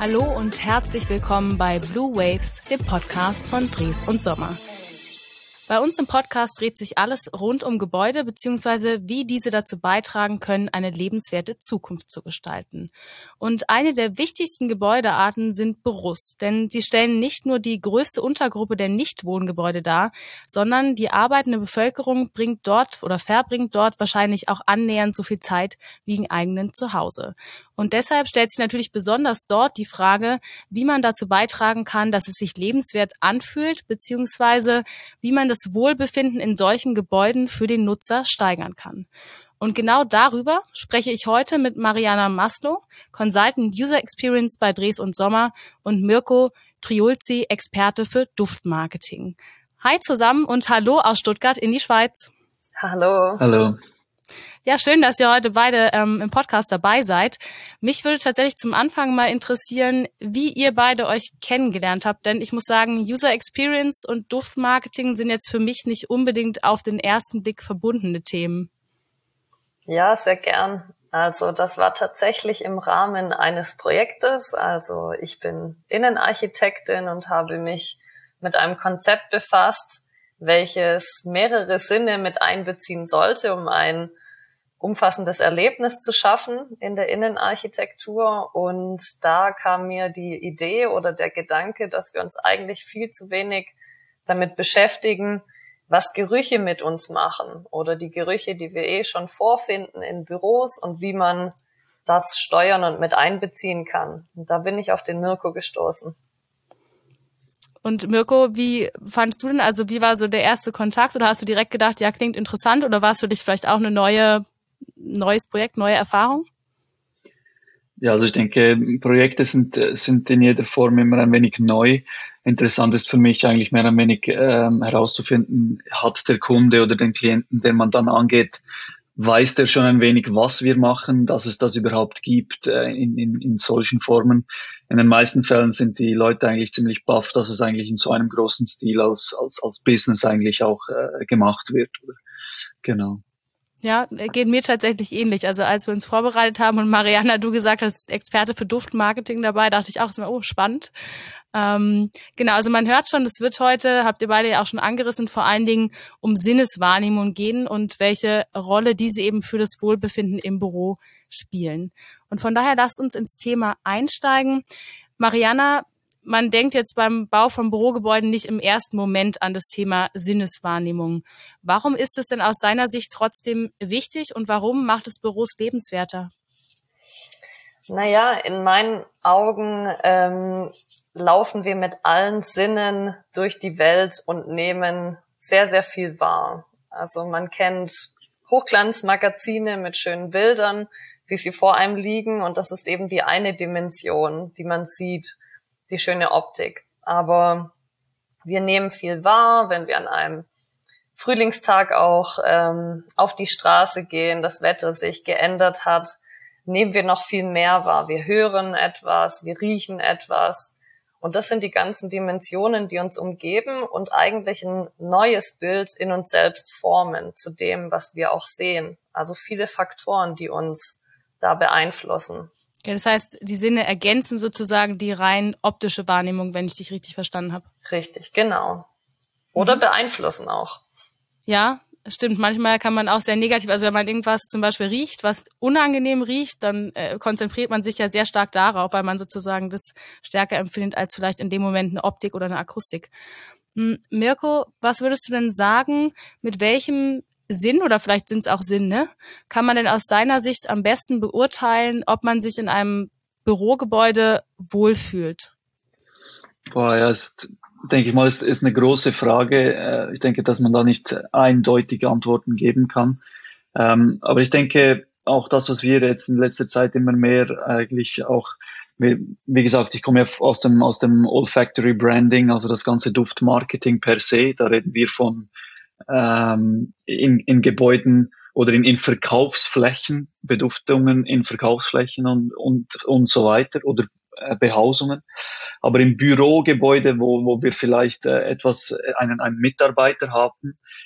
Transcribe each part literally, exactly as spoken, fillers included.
Hallo und herzlich willkommen bei Blue Waves, dem Podcast von Dres und Sommer. Bei uns im Podcast dreht sich alles rund um Gebäude bzw. wie diese dazu beitragen können, eine lebenswerte Zukunft zu gestalten. Und eine der wichtigsten Gebäudearten sind Büros, denn sie stellen nicht nur die größte Untergruppe der Nichtwohngebäude dar, sondern die arbeitende Bevölkerung bringt dort oder verbringt dort wahrscheinlich auch annähernd so viel Zeit wie im eigenen Zuhause. Und deshalb stellt sich natürlich besonders dort die Frage, wie man dazu beitragen kann, dass es sich lebenswert anfühlt, beziehungsweise wie man das Wohlbefinden in solchen Gebäuden für den Nutzer steigern kann. Und genau darüber spreche ich heute mit Mariana Maslow, Consultant User Experience bei Dres und Sommer, und Mirko Triulzi, Experte für Duftmarketing. Hi zusammen und hallo aus Stuttgart in die Schweiz. Hallo. Hallo. Ja, schön, dass ihr heute beide ähm, im Podcast dabei seid. Mich würde tatsächlich zum Anfang mal interessieren, wie ihr beide euch kennengelernt habt. Denn ich muss sagen, User Experience und Duftmarketing sind jetzt für mich nicht unbedingt auf den ersten Blick verbundene Themen. Ja, sehr gern. Also das war tatsächlich im Rahmen eines Projektes. Also ich bin Innenarchitektin und habe mich mit einem Konzept befasst, welches mehrere Sinne mit einbeziehen sollte, um ein umfassendes Erlebnis zu schaffen in der Innenarchitektur. Und da kam mir die Idee oder der Gedanke, dass wir uns eigentlich viel zu wenig damit beschäftigen, was Gerüche mit uns machen oder die Gerüche, die wir eh schon vorfinden in Büros und wie man das steuern und mit einbeziehen kann. Und da bin ich auf den Mirko gestoßen. Und Mirko, wie fandst du denn, also wie war so der erste Kontakt, oder hast du direkt gedacht, ja, klingt interessant, oder war es für dich vielleicht auch eine neue, neues Projekt, neue Erfahrung? Ja, also ich denke, Projekte sind, sind in jeder Form immer ein wenig neu. Interessant ist für mich eigentlich mehr ein wenig ähm, herauszufinden, hat der Kunde oder den Klienten, den man dann angeht, weiß der schon ein wenig, was wir machen, dass es das überhaupt gibt äh, in, in, in solchen Formen. In den meisten Fällen sind die Leute eigentlich ziemlich baff, dass es eigentlich in so einem großen Stil als, als, als Business eigentlich auch äh, gemacht wird. Genau. Ja, geht mir tatsächlich ähnlich. Also als wir uns vorbereitet haben und Mariana, du gesagt hast, Experte für Duftmarketing dabei, dachte ich auch, oh, spannend. Ähm, genau, also man hört schon, es wird heute, habt ihr beide ja auch schon angerissen, vor allen Dingen um Sinneswahrnehmung gehen und welche Rolle diese eben für das Wohlbefinden im Büro spielen. Und von daher lasst uns ins Thema einsteigen. Mariana, man denkt jetzt beim Bau von Bürogebäuden nicht im ersten Moment an das Thema Sinneswahrnehmung. Warum ist es denn aus deiner Sicht trotzdem wichtig und warum macht es Büros lebenswerter? Naja, in meinen Augen ähm, laufen wir mit allen Sinnen durch die Welt und nehmen sehr, sehr viel wahr. Also man kennt Hochglanzmagazine mit schönen Bildern, wie sie vor einem liegen, und das ist eben die eine Dimension, die man sieht, die schöne Optik. Aber wir nehmen viel wahr, wenn wir an einem Frühlingstag auch ähm, auf die Straße gehen, das Wetter sich geändert hat, nehmen wir noch viel mehr wahr. Wir hören etwas, wir riechen etwas. Und das sind die ganzen Dimensionen, die uns umgeben und eigentlich ein neues Bild in uns selbst formen zu dem, was wir auch sehen. Also viele Faktoren, die uns da beeinflussen. Ja, das heißt, die Sinne ergänzen sozusagen die rein optische Wahrnehmung, wenn ich dich richtig verstanden habe. Richtig, genau. Oder mhm. beeinflussen auch. Ja, stimmt. Manchmal kann man auch sehr negativ, also wenn man irgendwas zum Beispiel riecht, was unangenehm riecht, dann äh, konzentriert man sich ja sehr stark darauf, weil man sozusagen das stärker empfindet als vielleicht in dem Moment eine Optik oder eine Akustik. Hm, Mirko, was würdest du denn sagen, mit welchem Sinn, oder vielleicht sind es auch Sinne, kann man denn aus deiner Sicht am besten beurteilen, ob man sich in einem Bürogebäude wohlfühlt? Boah, ja, ist, denke ich mal, ist, ist eine große Frage. Ich denke, dass man da nicht eindeutige Antworten geben kann. Ähm, aber ich denke, auch das, was wir jetzt in letzter Zeit immer mehr eigentlich auch, wie, wie gesagt, ich komme ja aus dem, aus dem Olfactory Branding, also das ganze Duftmarketing per se. Da reden wir von ähm, in, in Gebäuden oder in, in Verkaufsflächen, Beduftungen in Verkaufsflächen und, und, und so weiter, oder äh, Behausungen. Aber im Bürogebäude, wo, wo wir vielleicht äh, etwas, einen, einen Mitarbeiter haben,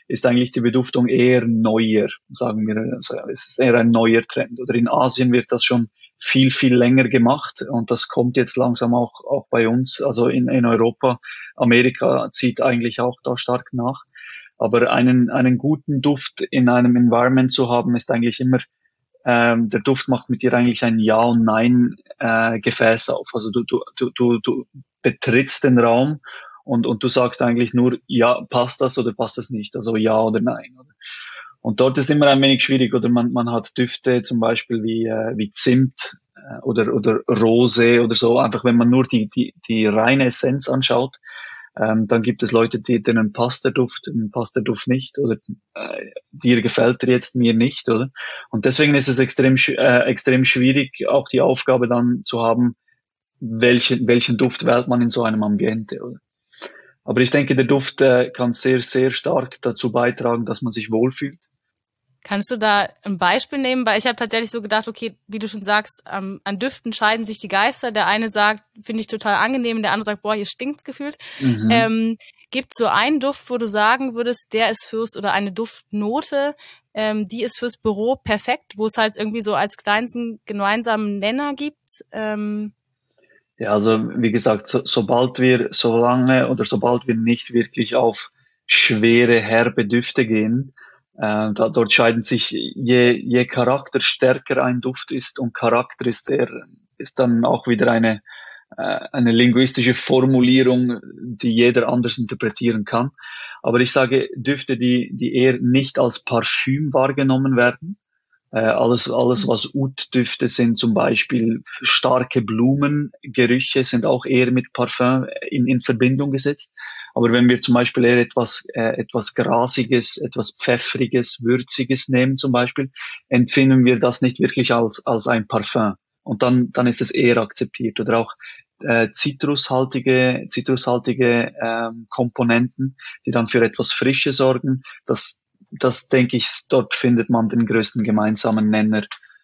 ist eigentlich die Beduftung eher neuer, sagen wir. Also es ist eher ein neuer Trend. Oder in Asien wird das schon viel, viel länger gemacht und das kommt jetzt langsam auch, auch bei uns, also in, in Europa. Amerika zieht eigentlich auch da stark nach. Aber einen, einen guten Duft in einem Environment zu haben, ist eigentlich immer, ähm, der Duft macht mit dir eigentlich ein Ja- und Nein-Gefäß äh, auf. Also du, du, du, du, du betrittst den Raum und, und du sagst eigentlich nur, ja, passt das oder passt das nicht? Also ja oder nein. Oder? Und dort ist immer ein wenig schwierig, oder man, man hat Düfte zum Beispiel wie, äh, wie Zimt äh, oder, oder Rose oder so, einfach wenn man nur die, die, die reine Essenz anschaut. Ähm, dann gibt es Leute, die, denen passt der Duft, denen passt der Duft nicht oder äh, dir gefällt er jetzt, mir nicht, oder? Und deswegen ist es extrem, äh, extrem schwierig, auch die Aufgabe dann zu haben, welchen, welchen Duft wählt man in so einem Ambiente, oder? Aber ich denke, der Duft äh, kann sehr, sehr stark dazu beitragen, dass man sich wohlfühlt. Kannst du da ein Beispiel nehmen? Weil ich habe tatsächlich so gedacht, okay, wie du schon sagst, ähm, an Düften scheiden sich die Geister. Der eine sagt, finde ich total angenehm, der andere sagt, boah, hier stinkt's gefühlt. Mhm. Ähm, gibt es so einen Duft, wo du sagen würdest, der ist fürs, oder eine Duftnote, ähm, die ist fürs Büro perfekt, wo es halt irgendwie so als kleinsten gemeinsamen Nenner gibt? Ähm, Ja, also wie gesagt, so, sobald wir, solange oder sobald wir nicht wirklich auf schwere, herbe Düfte gehen, äh, da, dort scheiden sich, je, je charakterstärker ein Duft ist, und Charakter ist der, ist dann auch wieder eine, äh, eine linguistische Formulierung, die jeder anders interpretieren kann. Aber ich sage Düfte, die, die eher nicht als Parfüm wahrgenommen werden. Äh, alles, alles, was Oud-Düfte sind, zum Beispiel starke Blumengerüche, sind auch eher mit Parfum in, in Verbindung gesetzt. Aber wenn wir zum Beispiel eher etwas, äh, etwas Grasiges, etwas Pfeffriges, Würziges nehmen zum Beispiel, empfinden wir das nicht wirklich als, als ein Parfum. Und dann, dann ist es eher akzeptiert. Oder auch äh, zitrushaltige, zitrushaltige ähm, Komponenten, die dann für etwas Frische sorgen. Das Das denke ich, dort findet man den größten gemeinsamen Nenner.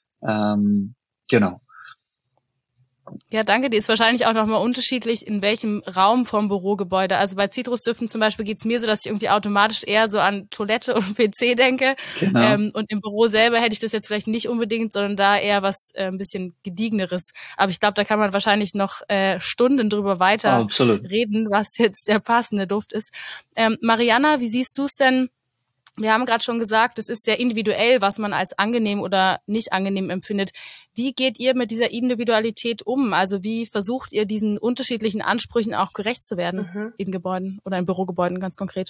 Ähm, genau. Ja, danke. Die ist wahrscheinlich auch nochmal unterschiedlich, in welchem Raum vom Bürogebäude. Also bei Zitrusdüften zum Beispiel geht's mir so, dass ich irgendwie automatisch eher so an Toilette und P C denke. Genau. Ähm, und im Büro selber hätte ich das jetzt vielleicht nicht unbedingt, sondern da eher was äh, ein bisschen Gediegeneres. Aber ich glaube, da kann man wahrscheinlich noch äh, Stunden drüber weiter Absolut. reden, was jetzt der passende Duft ist. Ähm, Mariana, wie siehst du es denn? Wir haben gerade schon gesagt, es ist sehr individuell, was man als angenehm oder nicht angenehm empfindet. Wie geht ihr mit dieser Individualität um? Also wie versucht ihr, diesen unterschiedlichen Ansprüchen auch gerecht zu werden Mhm. in Gebäuden oder in Bürogebäuden ganz konkret?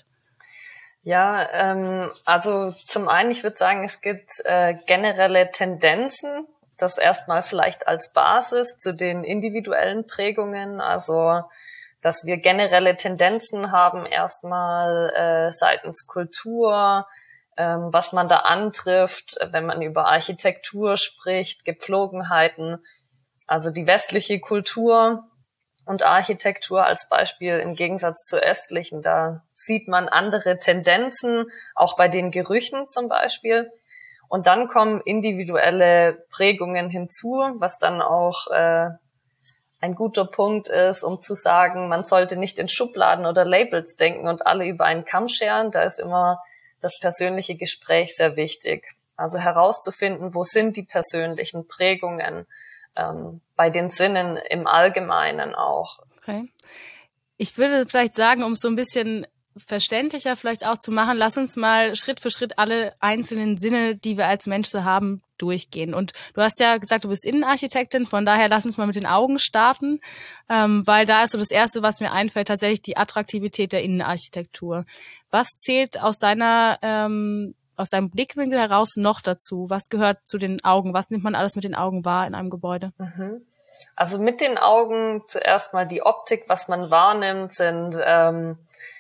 Ja, ähm, also zum einen, ich würde sagen, es gibt äh, generelle Tendenzen, das erstmal vielleicht als Basis zu den individuellen Prägungen, also dass wir generelle Tendenzen haben, erstmal äh, seitens Kultur, ähm, was man da antrifft, wenn man über Architektur spricht, Gepflogenheiten, also die westliche Kultur und Architektur als Beispiel im Gegensatz zur östlichen, da sieht man andere Tendenzen, auch bei den Gerüchen zum Beispiel. Und dann kommen individuelle Prägungen hinzu, was dann auch äh, ein guter Punkt ist, um zu sagen, man sollte nicht in Schubladen oder Labels denken und alle über einen Kamm scheren. Da ist immer das persönliche Gespräch sehr wichtig. Also herauszufinden, wo sind die persönlichen Prägungen, ähm, bei den Sinnen im Allgemeinen auch. Okay. Ich würde vielleicht sagen, um es so ein bisschen verständlicher vielleicht auch zu machen, lass uns mal Schritt für Schritt alle einzelnen Sinne, die wir als Mensch so haben, durchgehen. Und du hast ja gesagt, du bist Innenarchitektin, von daher lass uns mal mit den Augen starten, ähm, weil da ist so das Erste, was mir einfällt, tatsächlich die Attraktivität der Innenarchitektur. Was zählt aus deiner ähm, aus deinem Blickwinkel heraus noch dazu? Was gehört zu den Augen? Was nimmt man alles mit den Augen wahr in einem Gebäude? Mhm. Also mit den Augen zuerst mal die Optik, was man wahrnimmt, sind ähm,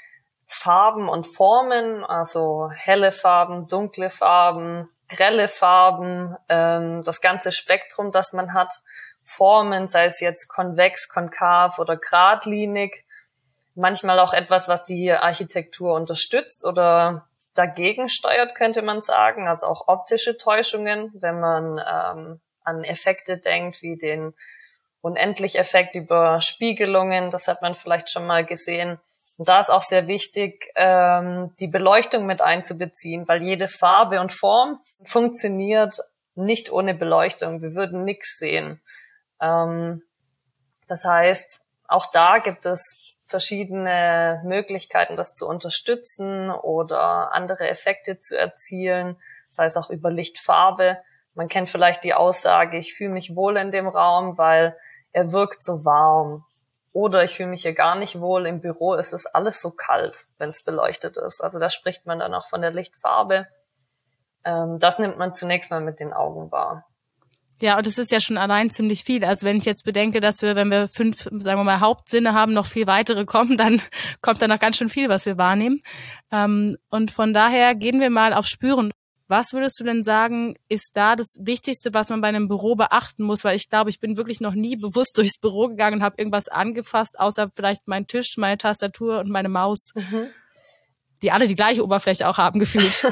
Farben und Formen, also helle Farben, dunkle Farben, grelle Farben, ähm, das ganze Spektrum, das man hat, Formen, sei es jetzt konvex, konkav oder geradlinig, manchmal auch etwas, was die Architektur unterstützt oder dagegen steuert, könnte man sagen, also auch optische Täuschungen, wenn man ähm, an Effekte denkt, wie den Unendlich-Effekt über Spiegelungen, das hat man vielleicht schon mal gesehen, Und da ist auch sehr wichtig, ähm, die Beleuchtung mit einzubeziehen, weil jede Farbe und Form funktioniert nicht ohne Beleuchtung. Wir würden nichts sehen. Ähm, das heißt, auch da gibt es verschiedene Möglichkeiten, das zu unterstützen oder andere Effekte zu erzielen, sei es auch über Lichtfarbe. Man kennt vielleicht die Aussage, ich fühle mich wohl in dem Raum, weil er wirkt so warm. Oder ich fühle mich hier gar nicht wohl, im Büro ist es alles so kalt, wenn es beleuchtet ist. Also da spricht man dann auch von der Lichtfarbe. Ähm, das nimmt man zunächst mal mit den Augen wahr. Ja, und es ist ja schon allein ziemlich viel. Also wenn ich jetzt bedenke, dass wir, wenn wir fünf, sagen wir mal, Hauptsinne haben, noch viel weitere kommen, dann kommt da noch ganz schön viel, was wir wahrnehmen. Ähm, und von daher gehen wir mal auf Spüren. Was würdest du denn sagen, ist da das Wichtigste, was man bei einem Büro beachten muss? Weil ich glaube, ich bin wirklich noch nie bewusst durchs Büro gegangen und habe irgendwas angefasst, außer vielleicht mein Tisch, meine Tastatur und meine Maus, mhm. die alle die gleiche Oberfläche auch haben gefühlt.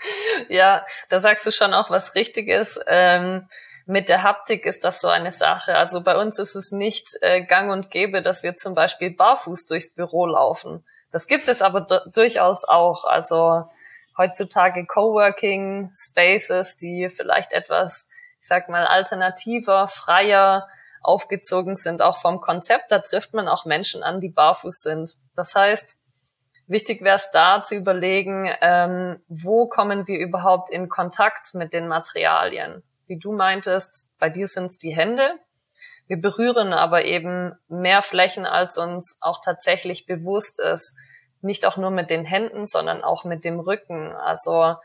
Ja, da sagst du schon auch was Richtiges. Ähm, mit der Haptik ist das so eine Sache. Also bei uns ist es nicht äh, gang und gäbe, dass wir zum Beispiel barfuß durchs Büro laufen. Das gibt es aber d- durchaus auch. Also heutzutage Coworking Spaces, die vielleicht etwas, ich sag mal, alternativer, freier aufgezogen sind, auch vom Konzept. Da trifft man auch Menschen an, die barfuß sind. Das heißt, wichtig wäre es da zu überlegen, ähm, wo kommen wir überhaupt in Kontakt mit den Materialien? Wie du meintest, bei dir sind es die Hände. Wir berühren aber eben mehr Flächen, als uns auch tatsächlich bewusst ist. Nicht auch nur mit den Händen, sondern auch mit dem Rücken. Also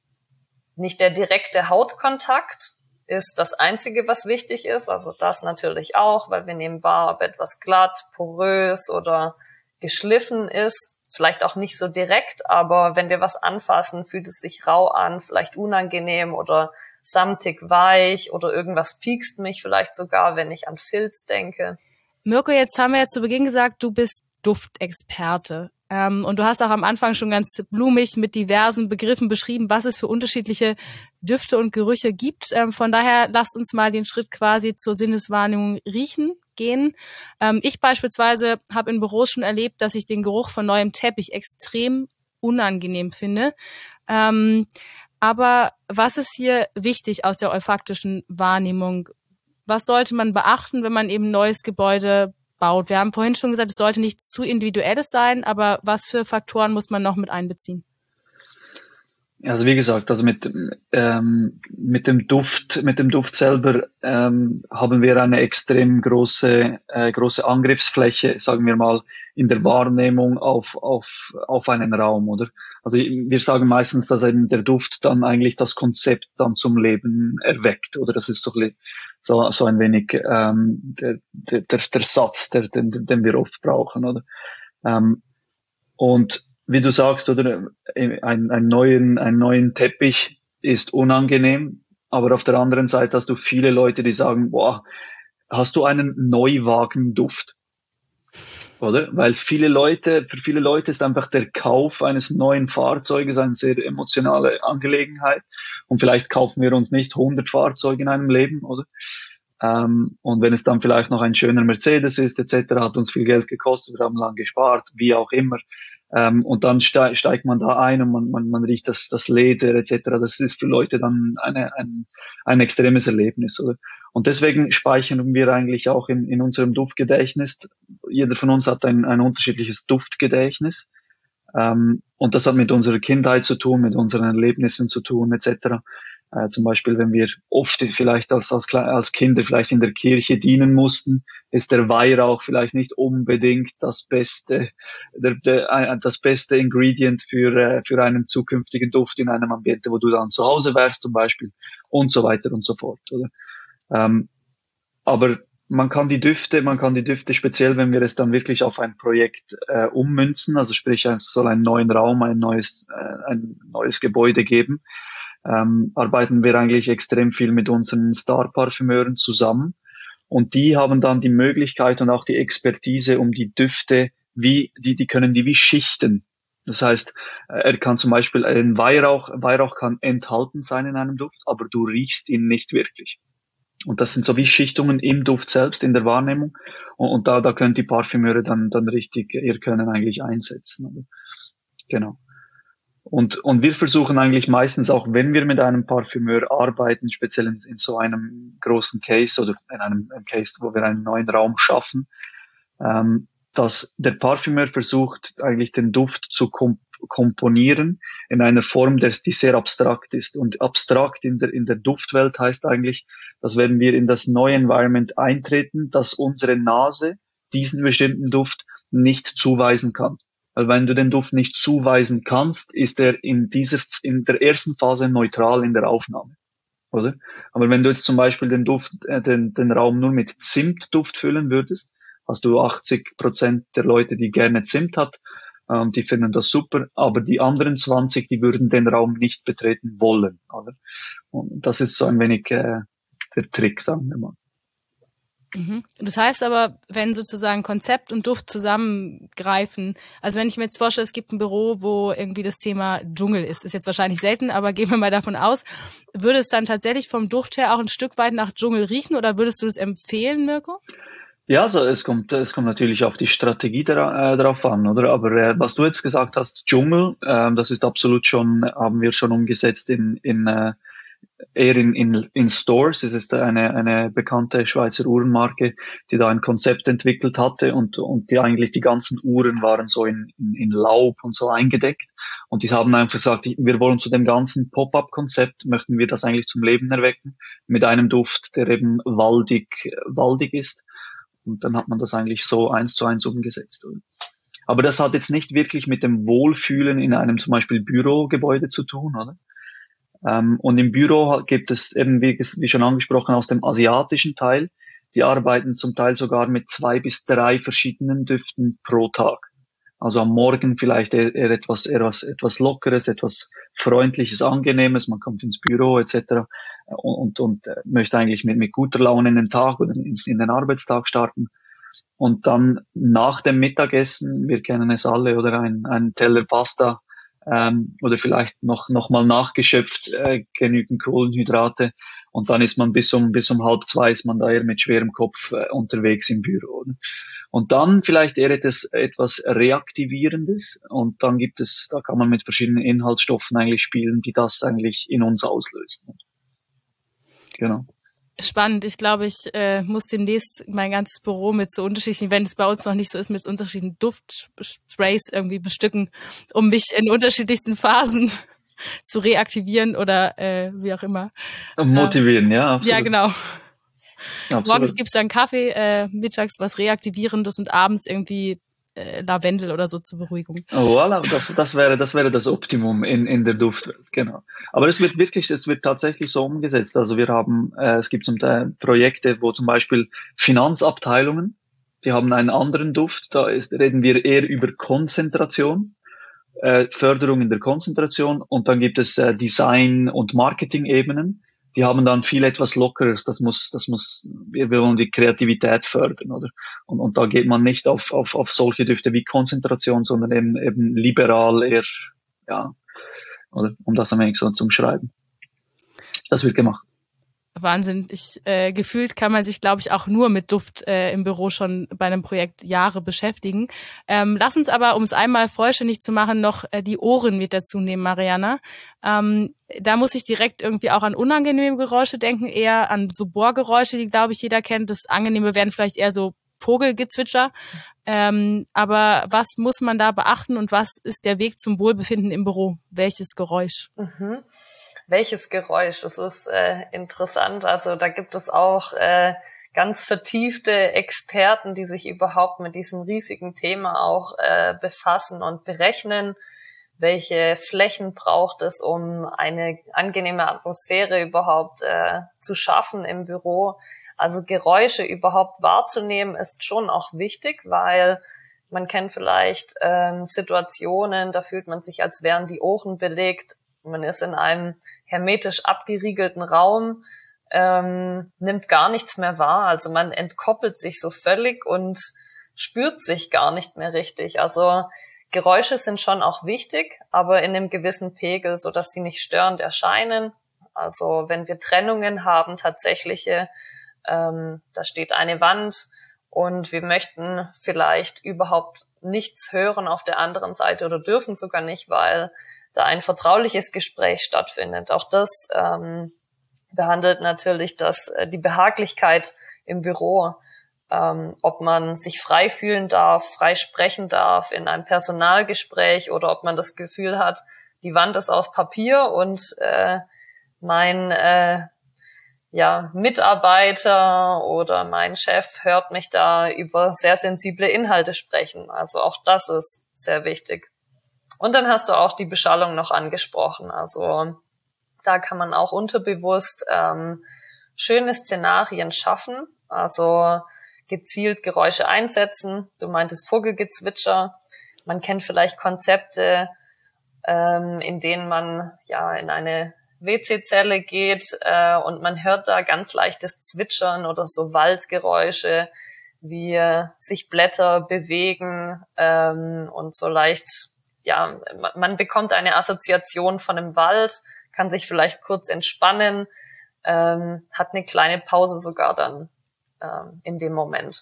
nicht der direkte Hautkontakt ist das Einzige, was wichtig ist. Also das natürlich auch, weil wir nehmen wahr, ob etwas glatt, porös oder geschliffen ist. Vielleicht auch nicht so direkt, aber wenn wir was anfassen, fühlt es sich rau an, vielleicht unangenehm oder samtig weich oder irgendwas piekst mich vielleicht sogar, wenn ich an Filz denke. Mirko, jetzt haben wir ja zu Beginn gesagt, du bist Duftexperte. Ähm, und du hast auch am Anfang schon ganz blumig mit diversen Begriffen beschrieben, was es für unterschiedliche Düfte und Gerüche gibt. Ähm, von daher lasst uns mal den Schritt quasi zur Sinneswahrnehmung riechen gehen. Ähm, ich beispielsweise habe in Büros schon erlebt, dass ich den Geruch von neuem Teppich extrem unangenehm finde. Ähm, aber was ist hier wichtig aus der olfaktischen Wahrnehmung? Was sollte man beachten, wenn man eben ein neues Gebäude baut? Wir haben vorhin schon gesagt, es sollte nichts zu Individuelles sein, aber was für Faktoren muss man noch mit einbeziehen? Also wie gesagt, also mit ähm, mit dem Duft, mit dem Duft selber ähm, haben wir eine extrem große äh, große Angriffsfläche, sagen wir mal, in der Wahrnehmung auf auf auf einen Raum, oder? Also wir sagen meistens, dass eben der Duft dann eigentlich das Konzept dann zum Leben erweckt, oder? Das ist so so, so ein wenig ähm, der, der der Satz, der, den, den wir oft brauchen, oder? Ähm, und wie du sagst, oder, ein, ein neuen, einen neuen Teppich ist unangenehm, aber auf der anderen Seite hast du viele Leute, die sagen, boah, hast du einen Neuwagenduft? Oder? Weil viele Leute, für viele Leute ist einfach der Kauf eines neuen Fahrzeuges eine sehr emotionale Angelegenheit. Und vielleicht kaufen wir uns nicht hundert Fahrzeuge in einem Leben, oder? Ähm, und wenn es dann vielleicht noch ein schöner Mercedes ist, et cetera, hat uns viel Geld gekostet, wir haben lang gespart, wie auch immer. Ähm, und dann ste- steigt man da ein und man, man, man riecht das, das Leder et cetera. Das ist für Leute dann eine, ein, ein extremes Erlebnis, oder? Und deswegen speichern wir eigentlich auch in, in unserem Duftgedächtnis. Jeder von uns hat ein, ein unterschiedliches Duftgedächtnis. Ähm, und das hat mit unserer Kindheit zu tun, mit unseren Erlebnissen zu tun et cetera. Äh, zum Beispiel, wenn wir oft vielleicht als, als, als Kinder vielleicht in der Kirche dienen mussten, ist der Weihrauch vielleicht nicht unbedingt das beste, der, der, das beste Ingredient für, für einen zukünftigen Duft in einem Ambiente, wo du dann zu Hause wärst zum Beispiel und so weiter und so fort, oder? Ähm, aber man kann die Düfte, man kann die Düfte speziell, wenn wir es dann wirklich auf ein Projekt äh, ummünzen, also sprich, es soll einen neuen Raum, ein neues, äh, ein neues Gebäude geben, ähm, arbeiten wir eigentlich extrem viel mit unseren Star-Parfümeuren zusammen. Und die haben dann die Möglichkeit und auch die Expertise, um die Düfte, wie, die, die können die wie schichten. Das heißt, er kann zum Beispiel, ein Weihrauch, Weihrauch kann enthalten sein in einem Duft, aber du riechst ihn nicht wirklich. Und das sind so wie Schichtungen im Duft selbst, in der Wahrnehmung. Und, und da, da können die Parfümeure dann, dann richtig ihr Können eigentlich einsetzen. Oder? Genau. Und, und wir versuchen eigentlich meistens auch, wenn wir mit einem Parfümeur arbeiten, speziell in, in so einem großen Case oder in einem Case, wo wir einen neuen Raum schaffen, ähm, dass der Parfümeur versucht, eigentlich den Duft zu komp komponieren in einer Form, der, die sehr abstrakt ist. Und abstrakt in der, in der Duftwelt heißt eigentlich, dass wenn wir in das neue Environment eintreten, dass unsere Nase diesen bestimmten Duft nicht zuweisen kann. Weil wenn du den Duft nicht zuweisen kannst, ist er in dieser, in der ersten Phase neutral in der Aufnahme, oder? Aber wenn du jetzt zum Beispiel den Duft, äh, den, den Raum nur mit Zimtduft füllen würdest, hast du achtzig Prozent der Leute, die gerne Zimt hat, ähm, die finden das super, aber die anderen zwanzig, die würden den Raum nicht betreten wollen, oder? Und das ist so ein wenig äh, der Trick, sagen wir mal. Mhm. Das heißt aber, wenn sozusagen Konzept und Duft zusammengreifen, also wenn ich mir jetzt vorstelle, es gibt ein Büro, wo irgendwie das Thema Dschungel ist, ist jetzt wahrscheinlich selten, aber gehen wir mal davon aus, würde es dann tatsächlich vom Duft her auch ein Stück weit nach Dschungel riechen oder würdest du das empfehlen, Mirko? Ja, also es kommt, es kommt natürlich auf die Strategie dra äh, drauf an, oder? Aber äh, was du jetzt gesagt hast, Dschungel, äh, das ist absolut schon, haben wir schon umgesetzt in, in äh, eher in, in, in Stores. Es ist eine, eine bekannte Schweizer Uhrenmarke, die da ein Konzept entwickelt hatte und, und die eigentlich die ganzen Uhren waren so in, in, in Laub und so eingedeckt. Und die haben einfach gesagt, wir wollen zu dem ganzen Pop-up-Konzept, möchten wir das eigentlich zum Leben erwecken, mit einem Duft, der eben waldig, waldig ist. Und dann hat man das eigentlich so eins zu eins umgesetzt. Aber das hat jetzt nicht wirklich mit dem Wohlfühlen in einem zum Beispiel Bürogebäude zu tun, oder? Ähm, und im Büro gibt es eben, wie, wie schon angesprochen, aus dem asiatischen Teil, die arbeiten zum Teil sogar mit zwei bis drei verschiedenen Düften pro Tag. Also am Morgen vielleicht eher, eher etwas, eher was, etwas Lockeres, etwas Freundliches, Angenehmes. Man kommt ins Büro et cetera und, und, und möchte eigentlich mit, mit guter Laune in den Tag oder in, in den Arbeitstag starten. Und dann nach dem Mittagessen, wir kennen es alle, oder ein, ein Teller Pasta, ähm, oder vielleicht noch, noch mal nachgeschöpft, äh, genügend Kohlenhydrate. Und dann ist man bis um, bis um halb zwei ist man da eher mit schwerem Kopf äh, unterwegs im Büro. Oder? Und dann vielleicht eher etwas, etwas Reaktivierendes. Und dann gibt es, da kann man mit verschiedenen Inhaltsstoffen eigentlich spielen, die das eigentlich in uns auslösen. Genau. Spannend. Ich glaube, ich äh, muss demnächst mein ganzes Büro mit so unterschiedlichen, wenn es bei uns noch nicht so ist, mit so unterschiedlichen Duftsprays irgendwie bestücken, um mich in unterschiedlichsten Phasen zu reaktivieren oder äh, wie auch immer. Motivieren, ja. Absolut. Ja, genau. Absolut. Morgens gibt's dann Kaffee, äh, mittags was Reaktivierendes und abends irgendwie äh, Lavendel oder so zur Beruhigung. Oh, voilà, das, das wäre, das wäre das Optimum in, in der Duftwelt, genau. Aber es wird wirklich, es wird tatsächlich so umgesetzt. Also wir haben, äh, es gibt zum Teil Projekte, wo zum Beispiel Finanzabteilungen, die haben einen anderen Duft, da ist, reden wir eher über Konzentration, äh, Förderung in der Konzentration, und dann gibt es äh, Design- und Marketing-Ebenen. Die haben dann viel etwas Lockeres, das muss, das muss, wir wollen die Kreativität fördern, oder? Und, und da geht man nicht auf, auf, auf solche Düfte wie Konzentration, sondern eben, eben liberal eher, ja, oder? Um das am Ende so zu umschreiben. Das wird gemacht. Wahnsinn. Ich, äh, gefühlt kann man sich, glaube ich, auch nur mit Duft äh, im Büro schon bei einem Projekt Jahre beschäftigen. Ähm, lass uns aber, um es einmal vollständig zu machen, noch äh, die Ohren mit dazu nehmen, Mariana. Ähm, da muss ich direkt irgendwie auch an unangenehme Geräusche denken, eher an so Bohrgeräusche, die, glaube ich, jeder kennt. Das Angenehme wären vielleicht eher so Vogelgezwitscher. Ähm, aber was muss man da beachten und was ist der Weg zum Wohlbefinden im Büro? Welches Geräusch? Mhm. Welches Geräusch? Das ist äh, interessant. Also da gibt es auch äh, ganz vertiefte Experten, die sich überhaupt mit diesem riesigen Thema auch äh, befassen und berechnen, welche Flächen braucht es, um eine angenehme Atmosphäre überhaupt äh, zu schaffen im Büro. Also Geräusche überhaupt wahrzunehmen ist schon auch wichtig, weil man kennt vielleicht ähm, Situationen, da fühlt man sich, als wären die Ohren belegt. Man ist in einem hermetisch abgeriegelten Raum, ähm, nimmt gar nichts mehr wahr. Also man entkoppelt sich so völlig und spürt sich gar nicht mehr richtig. Also Geräusche sind schon auch wichtig, aber in einem gewissen Pegel, so dass sie nicht störend erscheinen. Also wenn wir Trennungen haben, tatsächliche, ähm, da steht eine Wand und wir möchten vielleicht überhaupt nichts hören auf der anderen Seite oder dürfen sogar nicht, weil da ein vertrauliches Gespräch stattfindet. Auch das ähm, behandelt natürlich das, die Behaglichkeit im Büro, ähm, ob man sich frei fühlen darf, frei sprechen darf in einem Personalgespräch oder ob man das Gefühl hat, die Wand ist aus Papier und äh, mein äh, ja, Mitarbeiter oder mein Chef hört mich da über sehr sensible Inhalte sprechen. Also auch das ist sehr wichtig. Und dann hast du auch die Beschallung noch angesprochen. Also da kann man auch unterbewusst ähm, schöne Szenarien schaffen, also gezielt Geräusche einsetzen. Du meintest Vogelgezwitscher. Man kennt vielleicht Konzepte, ähm, in denen man ja in eine W C-Zelle geht äh, und man hört da ganz leichtes Zwitschern oder so Waldgeräusche, wie äh, sich Blätter bewegen ähm, und so leicht, ja, man bekommt eine Assoziation von einem Wald, kann sich vielleicht kurz entspannen, ähm, hat eine kleine Pause sogar dann ähm, in dem Moment.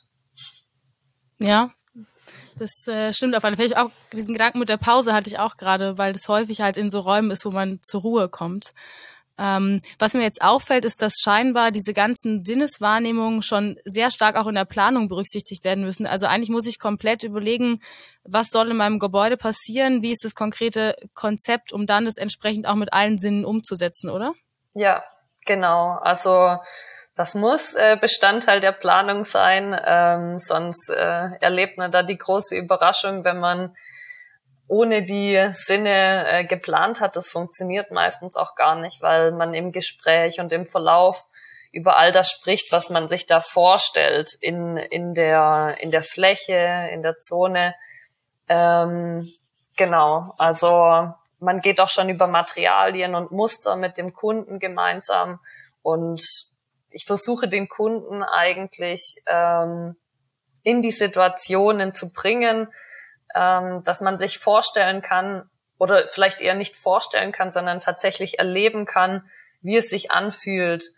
Ja, das äh, stimmt auf alle Fälle. Auch diesen Gedanken mit der Pause hatte ich auch gerade, weil das häufig halt in so Räumen ist, wo man zur Ruhe kommt. Ähm, was mir jetzt auffällt, ist, dass scheinbar diese ganzen Sinneswahrnehmungen schon sehr stark auch in der Planung berücksichtigt werden müssen. Also eigentlich muss ich komplett überlegen, was soll in meinem Gebäude passieren, wie ist das konkrete Konzept, um dann das entsprechend auch mit allen Sinnen umzusetzen, oder? Ja, genau. Also das muss äh, Bestandteil der Planung sein, ähm, sonst äh, erlebt man da die große Überraschung, wenn man ohne die Sinne äh, geplant hat. Das funktioniert meistens auch gar nicht, weil man im Gespräch und im Verlauf über all das spricht, was man sich da vorstellt in in der in der Fläche, in der Zone. Ähm, genau, also man geht auch schon über Materialien und Muster mit dem Kunden gemeinsam und ich versuche den Kunden eigentlich ähm, in die Situationen zu bringen, ähm, dass man sich vorstellen kann oder vielleicht eher nicht vorstellen kann, sondern tatsächlich erleben kann, wie es sich anfühlt,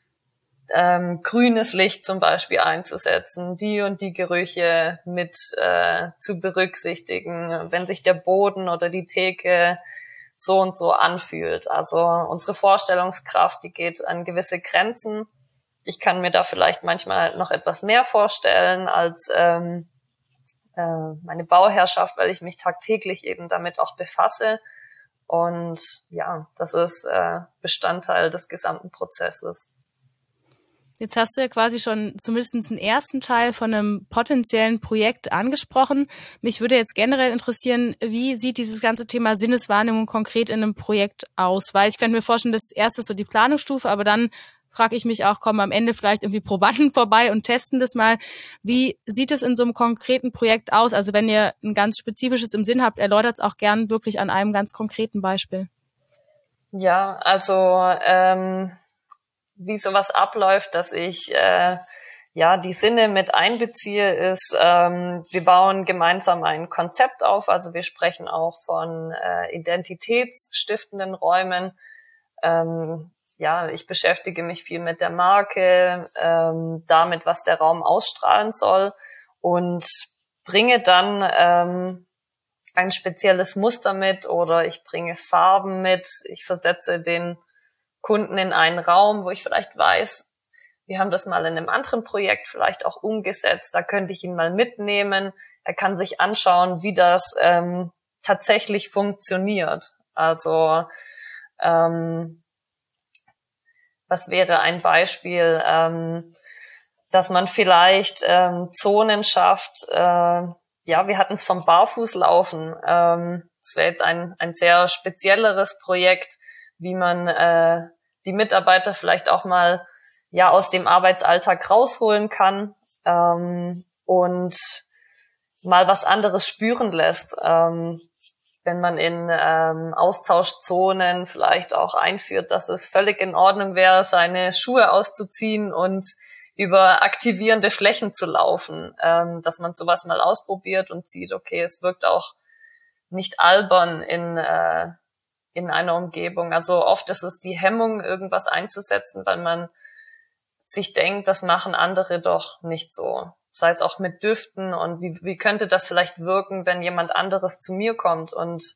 ähm, grünes Licht zum Beispiel einzusetzen, die und die Gerüche mit äh, zu berücksichtigen, wenn sich der Boden oder die Theke so und so anfühlt. Also unsere Vorstellungskraft, die geht an gewisse Grenzen. Ich kann mir da vielleicht manchmal noch etwas mehr vorstellen als ähm, äh, meine Bauherrschaft, weil ich mich tagtäglich eben damit auch befasse. Und ja, das ist äh, Bestandteil des gesamten Prozesses. Jetzt hast du ja quasi schon zumindest einen ersten Teil von einem potenziellen Projekt angesprochen. Mich würde jetzt generell interessieren, wie sieht dieses ganze Thema Sinneswahrnehmung konkret in einem Projekt aus? Weil ich könnte mir vorstellen, das erste ist so die Planungsstufe, aber dann frage ich mich auch, kommen am Ende vielleicht irgendwie Probanden vorbei und testen das mal. Wie sieht es in so einem konkreten Projekt aus? Also wenn ihr ein ganz spezifisches im Sinn habt, erläutert es auch gern wirklich an einem ganz konkreten Beispiel. Ja, also ähm wie sowas abläuft, dass ich äh, ja die Sinne mit einbeziehe, ist, ähm, wir bauen gemeinsam ein Konzept auf, also wir sprechen auch von äh, identitätsstiftenden Räumen. Ähm, ja, ich beschäftige mich viel mit der Marke, ähm, damit, was der Raum ausstrahlen soll und bringe dann ähm, ein spezielles Muster mit oder ich bringe Farben mit, ich versetze den Kunden in einen Raum, wo ich vielleicht weiß, wir haben das mal in einem anderen Projekt vielleicht auch umgesetzt, da könnte ich ihn mal mitnehmen. Er kann sich anschauen, wie das ähm, tatsächlich funktioniert. Also ähm, was wäre ein Beispiel, ähm, dass man vielleicht ähm, Zonen schafft. Äh, ja, wir hatten es vom Barfußlaufen. Ähm, das wäre jetzt ein ein sehr spezielleres Projekt, wie man äh, die Mitarbeiter vielleicht auch mal ja aus dem Arbeitsalltag rausholen kann ähm, und mal was anderes spüren lässt, ähm, wenn man in ähm, Austauschzonen vielleicht auch einführt, dass es völlig in Ordnung wäre, seine Schuhe auszuziehen und über aktivierende Flächen zu laufen, ähm, dass man sowas mal ausprobiert und sieht, okay, es wirkt auch nicht albern in äh, in einer Umgebung. Also oft ist es die Hemmung, irgendwas einzusetzen, weil man sich denkt, das machen andere doch nicht so. Sei es auch mit Düften und wie, wie könnte das vielleicht wirken, wenn jemand anderes zu mir kommt und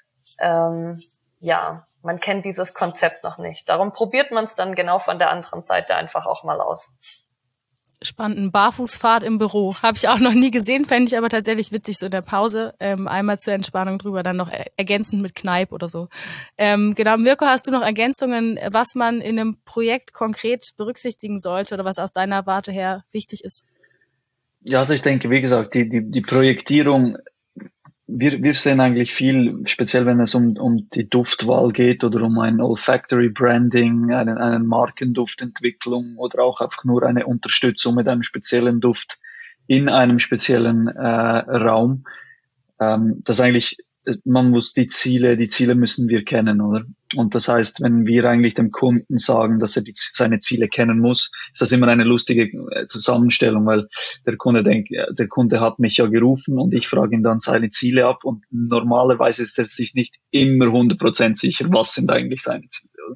ähm, ja, man kennt dieses Konzept noch nicht. Darum probiert man es dann genau von der anderen Seite einfach auch mal aus. Spannenden Barfußfahrt im Büro. Habe ich auch noch nie gesehen, fände ich aber tatsächlich witzig, so in der Pause. Ähm, einmal zur Entspannung drüber, dann noch er- ergänzend mit Kneipp oder so. Ähm, genau, Mirko, hast du noch Ergänzungen, was man in einem Projekt konkret berücksichtigen sollte oder was aus deiner Warte her wichtig ist? Ja, also ich denke, wie gesagt, die, die, die Projektierung, wir, wir sehen eigentlich viel, speziell wenn es um, um die Duftwahl geht oder um ein Olfactory Branding, einen, einen Markenduftentwicklung oder auch einfach nur eine Unterstützung mit einem speziellen Duft in einem speziellen äh, Raum, ähm, dass eigentlich, man muss die Ziele, die Ziele müssen wir kennen, oder? Und das heißt, wenn wir eigentlich dem Kunden sagen, dass er die, seine Ziele kennen muss, ist das immer eine lustige Zusammenstellung, weil der Kunde denkt, der Kunde hat mich ja gerufen und ich frage ihn dann seine Ziele ab und normalerweise ist er sich nicht immer hundert Prozent sicher, was sind eigentlich seine Ziele, oder?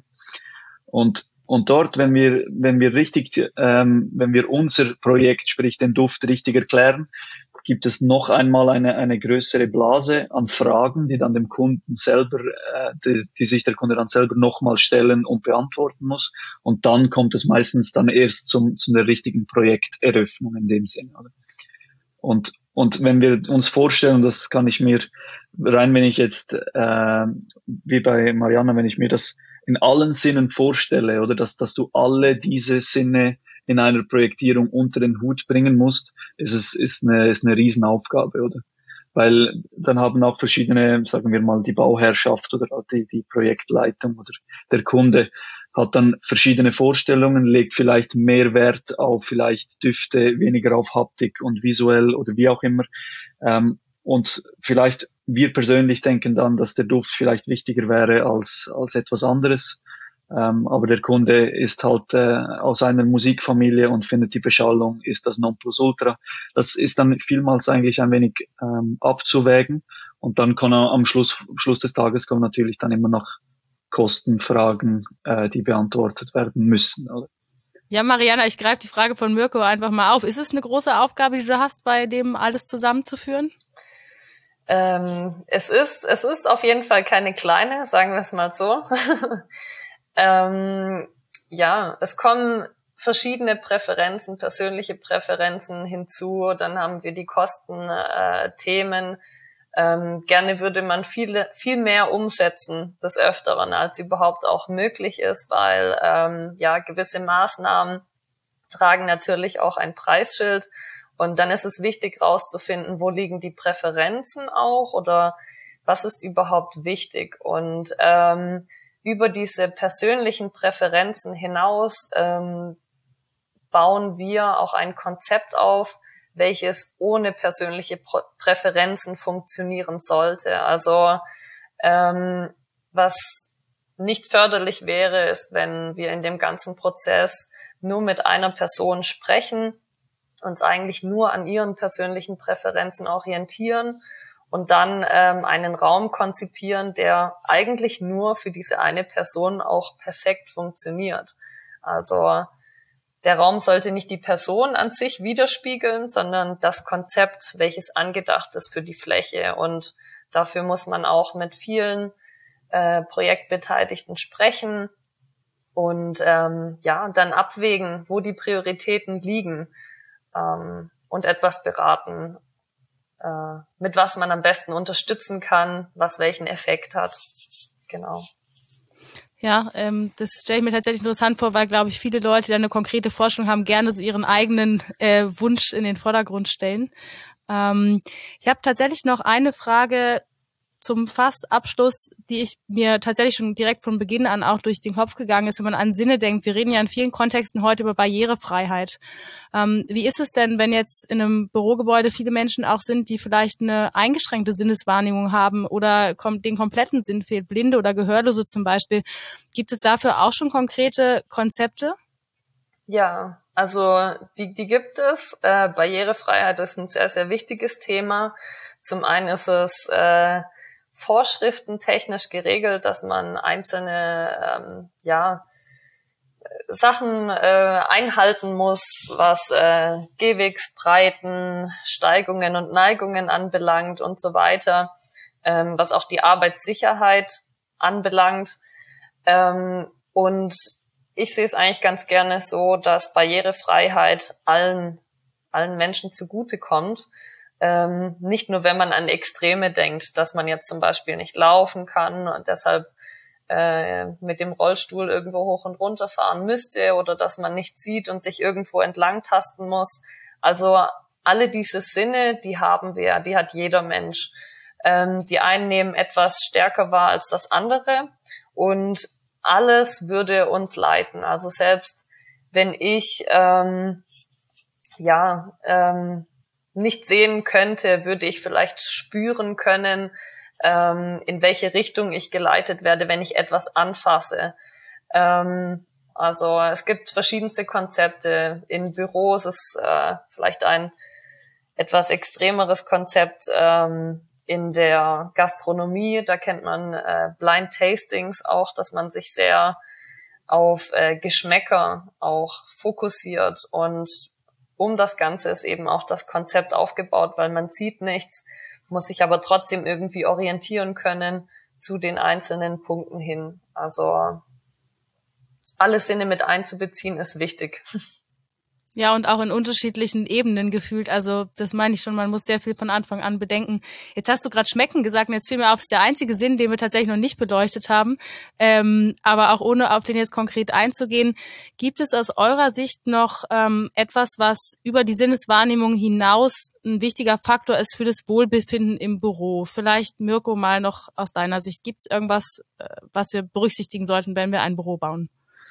Und und dort, wenn wir, wenn wir richtig, ähm, wenn wir unser Projekt, sprich den Duft, richtig erklären, gibt es noch einmal eine, eine größere Blase an Fragen, die dann dem Kunden selber, äh, die, die sich der Kunde dann selber nochmal stellen und beantworten muss. Und dann kommt es meistens dann erst zum, zu der richtigen Projekteröffnung in dem Sinne, oder? Und, und wenn wir uns vorstellen, das kann ich mir rein, wenn ich jetzt, äh, wie bei Marianna, wenn ich mir das in allen Sinnen vorstelle, oder dass, dass du alle diese Sinne in einer Projektierung unter den Hut bringen musst, ist es, ist eine, ist eine Riesenaufgabe, oder? Weil dann haben auch verschiedene, sagen wir mal, die Bauherrschaft oder die, die Projektleitung oder der Kunde hat dann verschiedene Vorstellungen, legt vielleicht mehr Wert auf vielleicht Düfte, weniger auf Haptik und visuell oder wie auch immer. Ähm, und vielleicht wir persönlich denken dann, dass der Duft vielleicht wichtiger wäre als, als etwas anderes. Ähm, aber der Kunde ist halt äh, aus einer Musikfamilie und findet die Beschallung ist das Nonplusultra. Das ist dann vielmals eigentlich ein wenig ähm, abzuwägen. Und dann kann er am Schluss, Schluss des Tages kommen natürlich dann immer noch Kostenfragen, äh, die beantwortet werden müssen, oder? Ja, Marianna, ich greife die Frage von Mirko einfach mal auf. Ist es eine große Aufgabe, die du hast, bei dem alles zusammenzuführen? Ähm, es ist, es ist auf jeden Fall keine kleine, sagen wir es mal so. ähm, ja, es kommen verschiedene Präferenzen, persönliche Präferenzen hinzu. Dann haben wir die Kostenthemen. Ähm, gerne würde man viele, viel mehr umsetzen des Öfteren, als überhaupt auch möglich ist, weil ähm, ja gewisse Maßnahmen tragen natürlich auch ein Preisschild. Und dann ist es wichtig rauszufinden, wo liegen die Präferenzen auch oder was ist überhaupt wichtig. Und ähm, über diese persönlichen Präferenzen hinaus ähm, bauen wir auch ein Konzept auf, welches ohne persönliche Präferenzen funktionieren sollte. Also ähm, was nicht förderlich wäre, ist, wenn wir in dem ganzen Prozess nur mit einer Person sprechen, uns eigentlich nur an ihren persönlichen Präferenzen orientieren und dann ähm, einen Raum konzipieren, der eigentlich nur für diese eine Person auch perfekt funktioniert. Also der Raum sollte nicht die Person an sich widerspiegeln, sondern das Konzept, welches angedacht ist für die Fläche. Und dafür muss man auch mit vielen äh, Projektbeteiligten sprechen und ähm, ja, dann abwägen, wo die Prioritäten liegen. Und etwas beraten, äh, mit was man am besten unterstützen kann, was welchen Effekt hat. Genau. Ja, ähm, das stelle ich mir tatsächlich interessant vor, weil, glaube ich, viele Leute, die eine konkrete Forschung haben, gerne so ihren eigenen äh, Wunsch in den Vordergrund stellen. Ähm, ich habe tatsächlich noch eine Frage zum fast Abschluss, die ich mir tatsächlich schon direkt von Beginn an auch durch den Kopf gegangen ist, wenn man an Sinne denkt. Wir reden ja in vielen Kontexten heute über Barrierefreiheit. Ähm, wie ist es denn, wenn jetzt in einem Bürogebäude viele Menschen auch sind, die vielleicht eine eingeschränkte Sinneswahrnehmung haben oder kom- den kompletten Sinn fehlt, Blinde oder Gehörlose zum Beispiel? Gibt es dafür auch schon konkrete Konzepte? Ja, also die, die gibt es. Äh, Barrierefreiheit ist ein sehr, sehr wichtiges Thema. Zum einen ist es äh, Vorschriften technisch geregelt, dass man einzelne ähm, ja Sachen äh, einhalten muss, was äh, Gehwegsbreiten, Steigungen und Neigungen anbelangt und so weiter, ähm, was auch die Arbeitssicherheit anbelangt. Ähm, und ich sehe es eigentlich ganz gerne so, dass Barrierefreiheit allen allen Menschen zugutekommt. Ähm, nicht nur, wenn man an Extreme denkt, dass man jetzt zum Beispiel nicht laufen kann und deshalb äh, mit dem Rollstuhl irgendwo hoch und runter fahren müsste oder dass man nicht sieht und sich irgendwo entlang tasten muss. Also alle diese Sinne, die haben wir, die hat jeder Mensch. Ähm, die einen nehmen etwas stärker wahr als das andere und alles würde uns leiten. Also selbst wenn ich ähm, ja ähm, nicht sehen könnte, würde ich vielleicht spüren können, ähm, in welche Richtung ich geleitet werde, wenn ich etwas anfasse. Ähm, also es gibt verschiedenste Konzepte. In Büros ist äh, vielleicht ein etwas extremeres Konzept ähm, in der Gastronomie. Da kennt man äh, Blind Tastings auch, dass man sich sehr auf äh, Geschmäcker auch fokussiert. Und um das Ganze ist eben auch das Konzept aufgebaut, weil man sieht nichts, muss sich aber trotzdem irgendwie orientieren können zu den einzelnen Punkten hin. Also alle Sinne mit einzubeziehen ist wichtig. Ja, und auch in unterschiedlichen Ebenen gefühlt. Also das meine ich schon, man muss sehr viel von Anfang an bedenken. Jetzt hast du gerade Schmecken gesagt und jetzt fiel mir auf, es ist der einzige Sinn, den wir tatsächlich noch nicht beleuchtet haben. Ähm, aber auch ohne auf den jetzt konkret einzugehen, gibt es aus eurer Sicht noch ähm, etwas, was über die Sinneswahrnehmung hinaus ein wichtiger Faktor ist für das Wohlbefinden im Büro? Vielleicht, Mirko, mal noch aus deiner Sicht. Gibt es irgendwas, äh, was wir berücksichtigen sollten, wenn wir ein Büro bauen?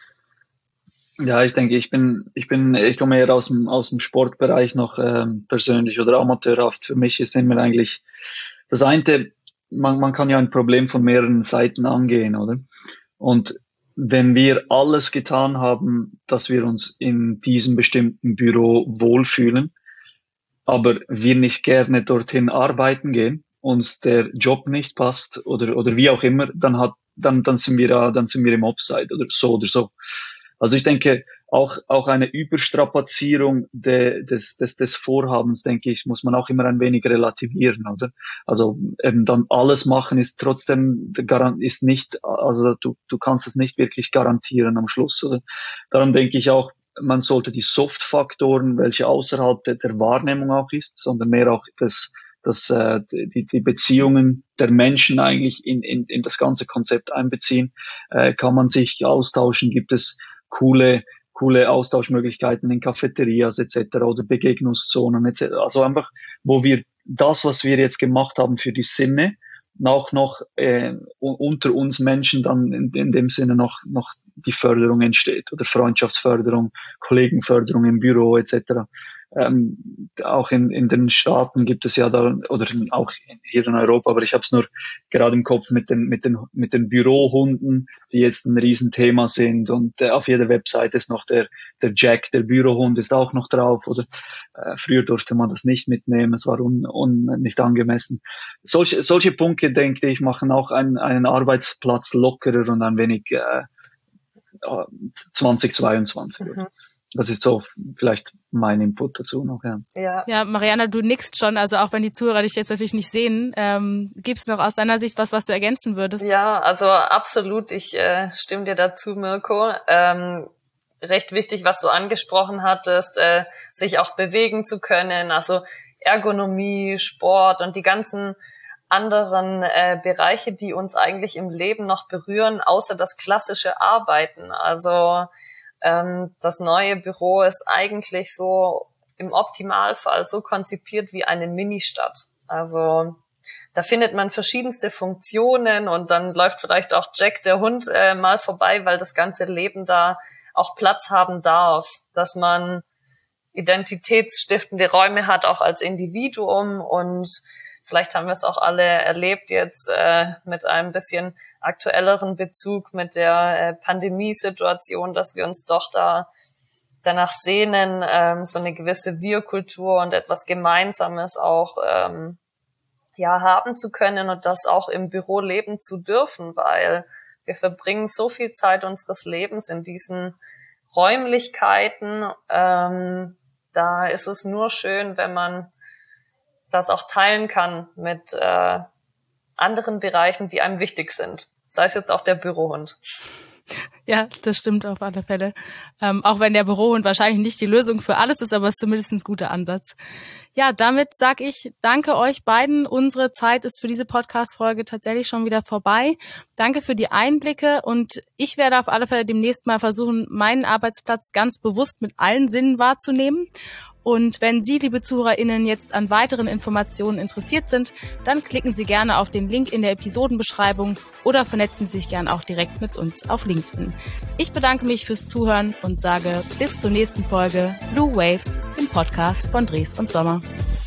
Ja, ich denke, ich bin, ich bin, ich komme eher aus dem, aus dem Sportbereich noch ähm, persönlich oder amateurhaft. Für mich ist immer eigentlich das eine, man, man kann ja ein Problem von mehreren Seiten angehen, oder? Und wenn wir alles getan haben, dass wir uns in diesem bestimmten Büro wohlfühlen, aber wir nicht gerne dorthin arbeiten gehen, uns der Job nicht passt oder, oder wie auch immer, dann hat, dann, dann sind wir da, dann sind wir im Offside oder so oder so. Also ich denke, auch, auch eine Überstrapazierung de, des, des, des Vorhabens, denke ich, muss man auch immer ein wenig relativieren, oder? Also eben dann alles machen ist trotzdem, ist nicht, also du, du kannst es nicht wirklich garantieren am Schluss, oder? Darum denke ich auch, man sollte die Soft-Faktoren, welche außerhalb der, der Wahrnehmung auch ist, sondern mehr auch das, das, äh, die, die Beziehungen der Menschen eigentlich in, in, in das ganze Konzept einbeziehen. Äh, kann man sich austauschen? Gibt es coole, coole Austauschmöglichkeiten in Cafeterias et cetera oder Begegnungszonen et cetera. Also einfach, wo wir das, was wir jetzt gemacht haben für die Sinne, auch noch äh, unter uns Menschen dann in, in dem Sinne noch noch die Förderung entsteht oder Freundschaftsförderung, Kollegenförderung im Büro et cetera. Ähm, auch in, in den Staaten gibt es ja da, oder auch hier in Europa, aber ich habe es nur gerade im Kopf mit den mit den mit den Bürohunden, die jetzt ein Riesenthema sind, und äh, auf jeder Webseite ist noch der der Jack, der Bürohund, ist auch noch drauf, oder äh, früher durfte man das nicht mitnehmen, es war un, un, nicht angemessen. Solche solche Punkte, denke ich, machen auch einen einen Arbeitsplatz lockerer und ein wenig äh, zwanzig zweiundzwanzig. Mhm. Das ist so vielleicht mein Input dazu noch, ja. Ja, ja, Mariana, du nickst schon, also auch wenn die Zuhörer dich jetzt natürlich nicht sehen, ähm, gibt's noch aus deiner Sicht was, was du ergänzen würdest? Ja, also absolut, ich äh, stimme dir dazu, Mirko. Ähm, recht wichtig, was du angesprochen hattest, äh, sich auch bewegen zu können, also Ergonomie, Sport und die ganzen anderen äh, Bereiche, die uns eigentlich im Leben noch berühren, außer das klassische Arbeiten. Also ähm, das neue Büro ist eigentlich so im Optimalfall so konzipiert wie eine Ministadt. Also da findet man verschiedenste Funktionen und dann läuft vielleicht auch Jack, der Hund, äh, mal vorbei, weil das ganze Leben da auch Platz haben darf, dass man identitätsstiftende Räume hat, auch als Individuum. Und vielleicht haben wir es auch alle erlebt jetzt äh, mit einem bisschen aktuelleren Bezug mit der äh, Pandemiesituation, dass wir uns doch da danach sehnen, ähm, so eine gewisse Wir-Kultur und etwas Gemeinsames auch ähm, ja, haben zu können und das auch im Büro leben zu dürfen, weil wir verbringen so viel Zeit unseres Lebens in diesen Räumlichkeiten. Ähm, da ist es nur schön, wenn man das auch teilen kann mit äh, anderen Bereichen, die einem wichtig sind. Sei es jetzt auch der Bürohund. Ja, das stimmt auf alle Fälle. Ähm, auch wenn der Bürohund wahrscheinlich nicht die Lösung für alles ist, aber es ist zumindest ein guter Ansatz. Ja, damit sage ich danke euch beiden. Unsere Zeit ist für diese Podcast-Folge tatsächlich schon wieder vorbei. Danke für die Einblicke und ich werde auf alle Fälle demnächst mal versuchen, meinen Arbeitsplatz ganz bewusst mit allen Sinnen wahrzunehmen. Und wenn Sie, liebe ZuhörerInnen, jetzt an weiteren Informationen interessiert sind, dann klicken Sie gerne auf den Link in der Episodenbeschreibung oder vernetzen Sie sich gerne auch direkt mit uns auf LinkedIn. Ich bedanke mich fürs Zuhören und sage bis zur nächsten Folge Blue Waves, dem Podcast von Dres und Sommer.